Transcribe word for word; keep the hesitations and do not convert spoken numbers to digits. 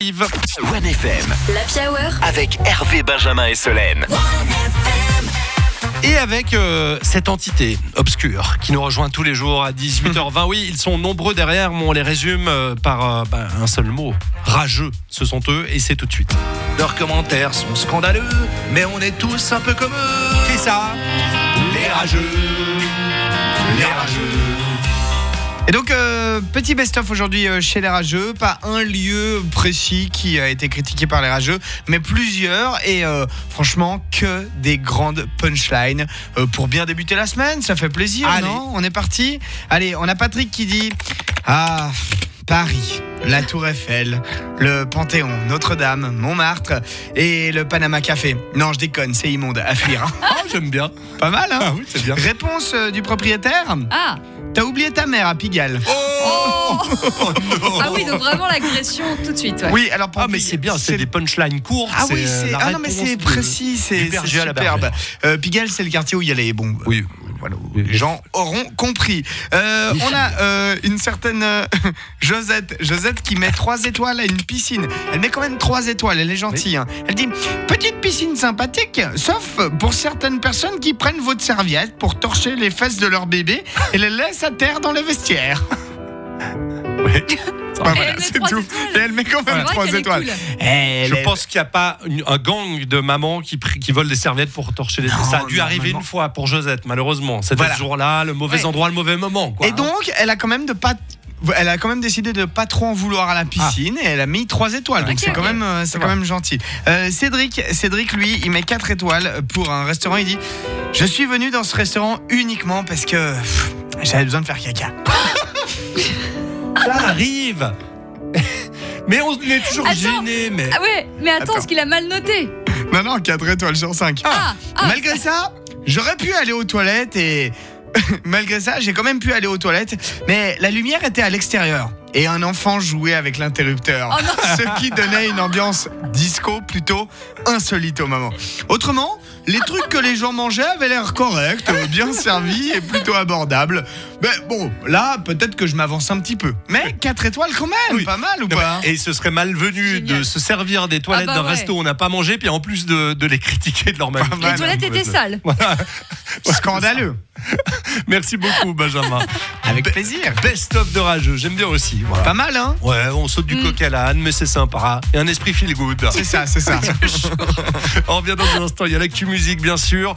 arrive. One F M. L'Happy Hour Avec Hervé, Benjamin et Solène. Et avec euh, cette entité obscure qui nous rejoint tous les jours à dix-huit heures vingt. Oui, ils sont nombreux derrière, mais on les résume euh, par euh, bah, un seul mot. Rageux, ce sont eux, et c'est tout de suite. Leurs commentaires sont scandaleux, mais on est tous un peu comme eux. Qui ça ? Les rageux, les rageux. Et donc, euh, petit best-of aujourd'hui euh, chez les rageux. Pas un lieu précis qui a été critiqué par les rageux, mais plusieurs. Et euh, franchement, que des grandes punchlines euh, pour bien débuter la semaine. Ça fait plaisir, Allez. non ? On est parti. Allez, on a Patrick qui dit « Ah, Paris, la Tour Eiffel, le Panthéon, Notre-Dame, Montmartre et le Panama Café. Non, je déconne, c'est immonde, à fuir. Hein. Ah, j'aime bien. Pas mal, hein ? Ah oui, c'est bien. Réponse euh, du propriétaire. Ah T'as oublié ta mère à Pigalle. Oh Ah oui, donc vraiment l'agression tout de suite. Ouais. Oui, alors pour Ah, mais Pigalle, c'est bien, c'est des punchlines courtes. Ah oui, euh, c'est la ah non mais réponse c'est de- précis, c'est du c'est berger à la superbe. bergère. Euh, Pigalle, c'est le quartier où il y a les bon. Oui. Voilà, les gens auront compris. Euh, on a euh, une certaine euh, Josette, Josette qui met trois étoiles à une piscine. Elle met quand même trois étoiles, elle est gentille. Hein. Elle dit petite piscine sympathique, sauf pour certaines personnes qui prennent votre serviette pour torcher les fesses de leur bébé et les laissent à terre dans les vestiaires. Oui. Bah, Et voilà, elle met c'est trois tout. étoiles. Et elle met quand même C'est vrai trois qu'elle est étoiles. cool. Elle Je est- pense qu'il n'y a pas une- un gang de mamans qui, pr- qui volent des serviettes pour torcher les. Non, Ça a dû arriver normalement. une fois pour Josette, malheureusement. C'était Voilà. ce jour-là, le mauvais Ouais. endroit, le mauvais moment. Quoi, Et donc, elle a quand même de pas. Elle a quand même décidé de pas trop en vouloir à la piscine et elle a mis trois étoiles. Donc Ok, c'est quand ok. même, euh, c'est C'est quand vrai. même gentil. Euh, Cédric, Cédric lui, il met quatre étoies pour un restaurant. Il dit je suis venu dans ce restaurant uniquement parce que pff, j'avais besoin de faire caca. Ça arrive. Mais on est toujours Attends. gêné. Mais Ah ouais, mais attends, Attends. parce qu'il a mal noté. Non non, quatre étoiles sur cinq. Ah, ah. Malgré ça, j'aurais pu aller aux toilettes et malgré ça, j'ai quand même pu aller aux toilettes, mais la lumière était à l'extérieur et un enfant jouait avec l'interrupteur, Oh non. ce qui donnait une ambiance disco plutôt insolite au moment. Autrement, les trucs que les gens mangeaient avaient l'air corrects, euh, bien servis et plutôt abordables. Mais bon, là, peut-être que je m'avance un petit peu. Mais quatre étoiles quand même, Oui. pas mal ou Non, pas? mais- et ce serait malvenu Génial. de se servir des toilettes Ah bah d'un ouais. resto où on n'a pas mangé, puis en plus de, de les critiquer de leur manière. mal. Les toilettes étaient sales. Voilà. Scandaleux. Merci beaucoup, Benjamin. Avec plaisir. Best of de rageux, j'aime bien aussi. Voilà. Pas mal, hein? Ouais, on saute du Mm. coq à l'âne, mais c'est sympa. Et un esprit feel good. C'est ça, c'est ça. On revient dans un instant, il y a l'actu musique, bien sûr.